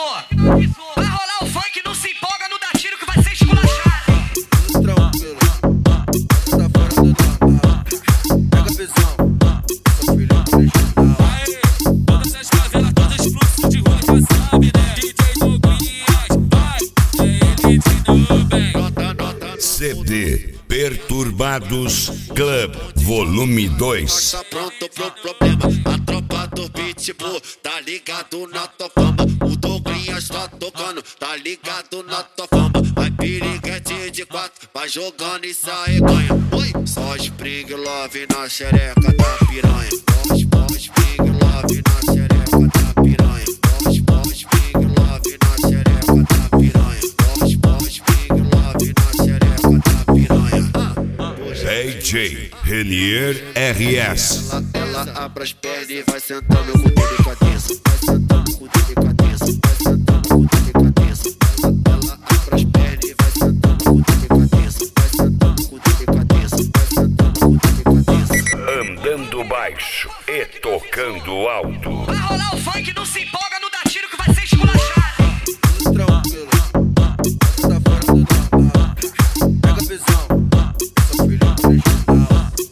Vai rolar o funk, não se empolga, não dá tiro que vai ser esculachado. Tranquilo, tá fora do normal. Pega a visão, sou filho do original. Aê, todas as favelas, todos os fluxos de rua já sabe, né? DJ Douglas, vai, é ele de Nubem. CD Perturbados Club Volume 2. Tá pronto pro problema, a tropa do Pitbull tá ligado na tua fama. O Douglas tá tocando, tá ligado na tua fama. Vai piriguete de 4, vai jogando e sai ganha. Oi, só Spring Love na xereca da piranha. Só Spring Love na xereca da piranha. Só Spring Love na xereca da piranha. Só Spring Love na xereca da piranha. DJ Renier RS. Ela abre as pernas e vai sentando com delicadeza. Vai sentando com delicadeza. Vai sentando com delicadeza. Ela abre as pernas e vai sentando com delicadeza. Vai sentando com delicadeza. Vai sentando com delicadeza. Andando baixo e tocando alto. Vai rolar o funk, não se empolga, não dá tiro que vai ser esculachado. Tranquilo, tá fora do normal. Pega a visão, sou filho do original.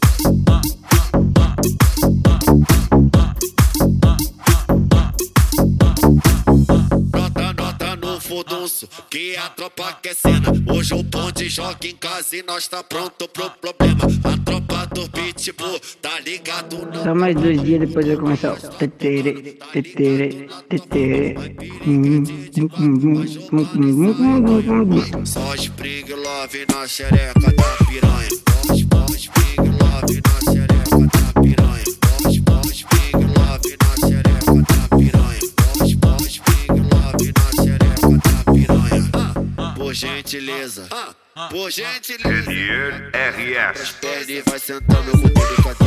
Nota no furdunço, que a tropa quer cena. Hoje o bonde joga em casa e nós tá pronto pro problema. A tropa do Pitbull tá ligado na... Só mais 2 dias depois vai começar o tetere, tetere, tetere. Só Spring Love na xereca da piranha. Só Spring Love na xereca da piranha. Só Spring Love na xereca da piranha. Só Spring Love na xereca da piranha. Por gentileza, por gentileza. Renier RS. As pernas e vai sentando com delicadeza.